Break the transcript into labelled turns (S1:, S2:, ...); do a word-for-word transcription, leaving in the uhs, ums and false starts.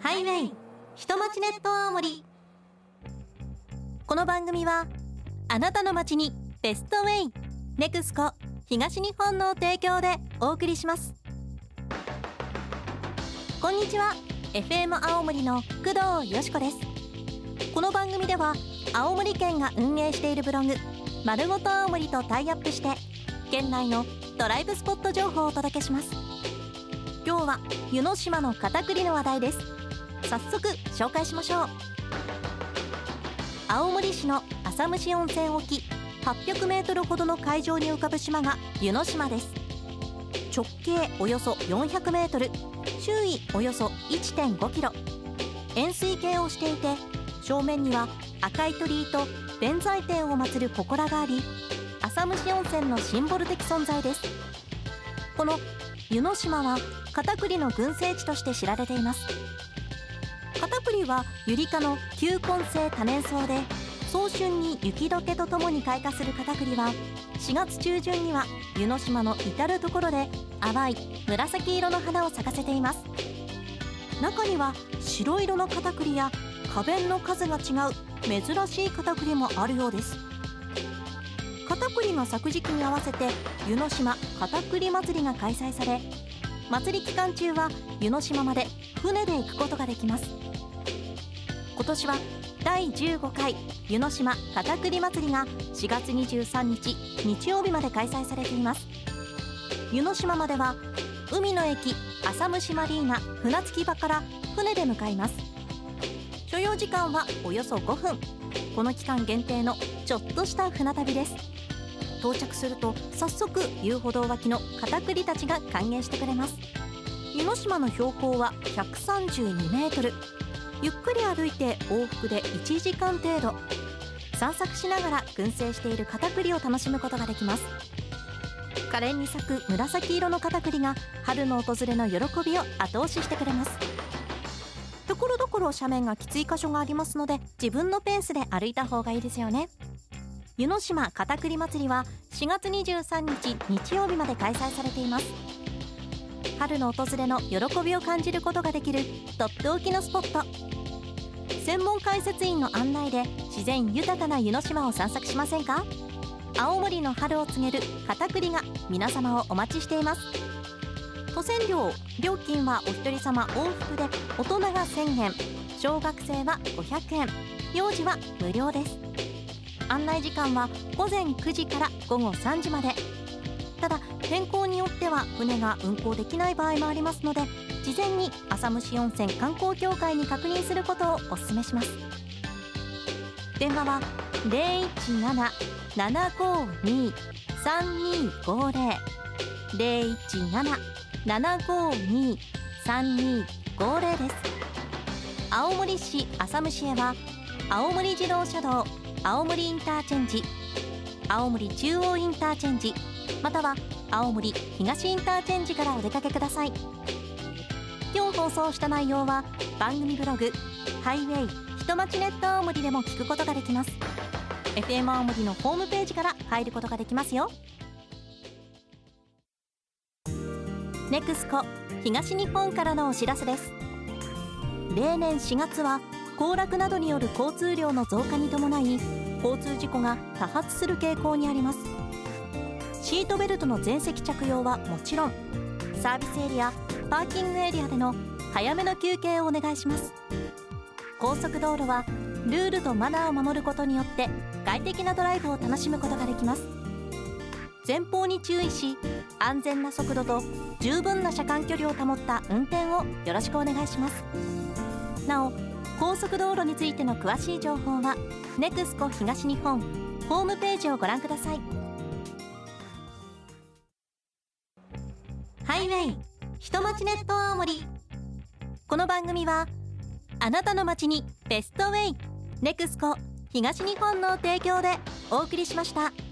S1: ハイウェイ人町ネット青森。この番組はあなたの街にベストウェイネクスコ東日本の提供でお送りします。こんにちは、 エフエム 青森の工藤よしこです。この番組では青森県が運営しているブログまるごと青森とタイアップして県内のドライブスポット情報をお届けします。今日は湯の島の片栗の話題です。早速紹介しましょう。青森市の浅虫温泉沖はっぴゃくメートルほどの海上に浮かぶ島が湯の島です。直径およそよんひゃくメートル、周囲およそ いってんごキロ、円錐形をしていて正面には赤い鳥居と弁財天を祀る祠があり、浅虫温泉のシンボル的存在です。この湯の島は片栗の群生地として知られています。片栗はユリ科の球根性多年草で、早春に雪解けとともに開花する片栗はしがつ中旬には湯の島の至るところで淡い紫色の花を咲かせています。中には白色の片栗や花弁の数が違う珍しい片栗もあるようです。片栗が咲く時期に合わせて湯の島片栗祭りが開催され、祭り期間中は湯の島まで船で行くことができます。今年はだいじゅうごかい湯の島片栗祭りがしがつにじゅうさんにち日曜日まで開催されています。湯の島までは海の駅浅虫マリーナ船着き場から船で向かいます。所要時間はおよそごふん。この期間限定のちょっとした船旅です。到着すると早速遊歩道脇の片栗たちが歓迎してくれます。湯の島の標高はひゃくさんじゅうにメートル、ゆっくり歩いて往復でいちじかん程度、散策しながら群生している片栗を楽しむことができます。可憐に咲く紫色の片栗が春の訪れの喜びを後押ししてくれます。ところどころ斜面がきつい箇所がありますので、自分のペースで歩いた方がいいですよね。湯の島片栗祭りはしがつにじゅうさんにち日曜日まで開催されています。春の訪れの喜びを感じることができるとっておきのスポット。専門解説員の案内で自然豊かな湯の島を散策しませんか？青森の春を告げる片栗が皆様をお待ちしています。渡船料、料金はお一人様往復で大人がせんえん、小学生はごひゃくえん、幼児は無料です。案内時間はごぜんくじからごごさんじまで。ただ天候によっては船が運航できない場合もありますので、事前に浅虫温泉観光協会に確認することをお勧めします。電話は ゼロいちなな ななごに さんにごゼロ ゼロいちなな ななごに さんにごゼロ です。青森市浅虫へは青森自動車道青森インターチェンジ、青森中央インターチェンジ、または青森東インターチェンジからお出かけください。今日放送した内容は番組ブログハイウェイ人町ネット青森でも聞くことができます。 エフエム 青森のホームページから入ることができますよ。ネクスコ東日本からのお知らせです。例年しがつは行楽などによる交通量の増加に伴い交通事故が多発する傾向にあります。シートベルトの全席着用はもちろん、サービスエリア、パーキングエリアでの早めの休憩をお願いします。高速道路はルールとマナーを守ることによって快適なドライブを楽しむことができます。前方に注意し、安全な速度と十分な車間距離を保った運転をよろしくお願いします。なお、高速道路についての詳しい情報はネクスコ東日本ホームページをご覧ください。ハイウェイ人町ネット青森。この番組はあなたの街にベストウェイネクスコ東日本の提供でお送りしました。